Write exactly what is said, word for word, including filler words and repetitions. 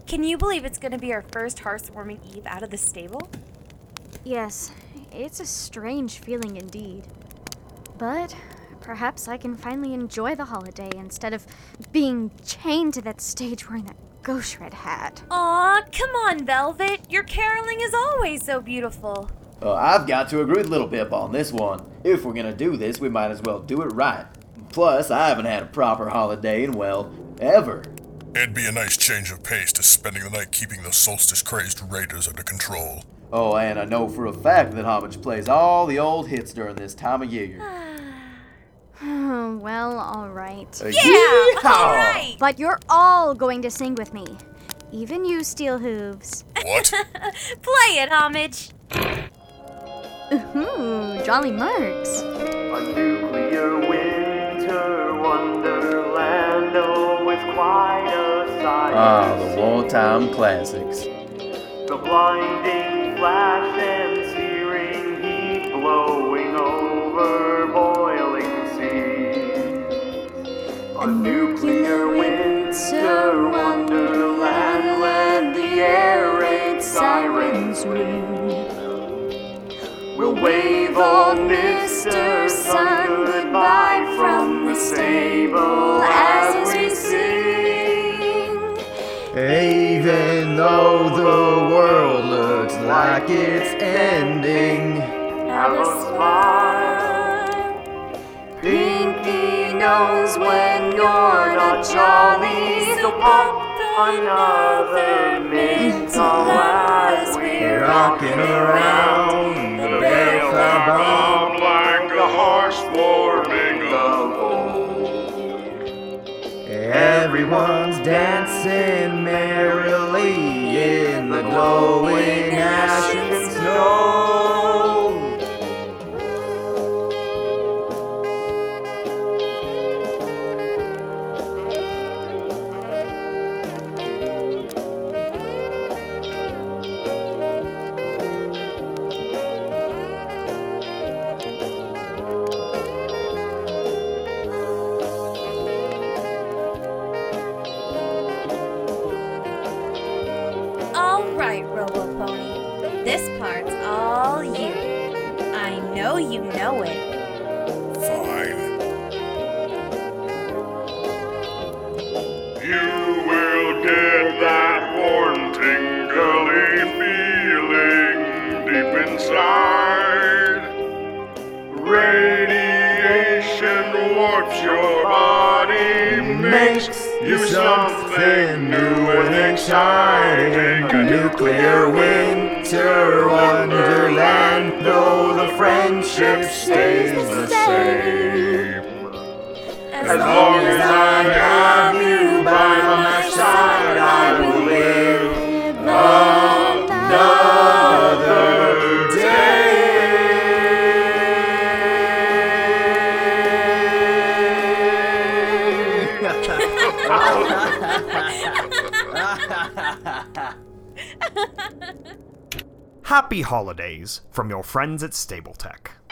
Can you believe it's going to be our first heartwarming eve out of the stable? Yes, it's a strange feeling indeed. But perhaps I can finally enjoy the holiday instead of being chained to that stage wearing that ghost red hat. Aw, come on, Velvet. Your caroling is always so beautiful. Uh, I've got to agree with Little Pip on this one. If we're gonna do this, we might as well do it right. Plus, I haven't had a proper holiday in, well, ever. It'd be a nice change of pace to spending the night keeping the solstice-crazed raiders under control. Oh, and I know for a fact that Homage plays all the old hits during this time of year. Well, alright. Uh, Yeah, yeehaw! all right. But you're all going to sing with me. Even you, Steel Hooves. What? Play it, Homage. Ooh, Jolly Marks. A nuclear winter wonderland, oh, with quite a sight. Ah, the wartime classics. The blinding flash and searing heat blowing over boiling seas. A nuclear winter wonderland, when the air raid sirens ring. We'll wave old Mister Sun goodbye from the stable as we sing. Even though the world looks like it's ending, Have a smile. Pinky knows when you're not jolly, so pop another mental as we're rocking around. The bells are rung like a horse warming of old. Everyone's dancing merrily in the glowing ash and snow. All right, Robo-Pony. This part's all you. I know you know it. Fine. You will get that warm, tingly feeling deep inside. Radiation warps your body, makes you something new and exciting. A nuclear winter wonderland, though the friendship stays the same. As long as I have you by my side, I will live another day. Happy holidays from your friends at Stable Tech.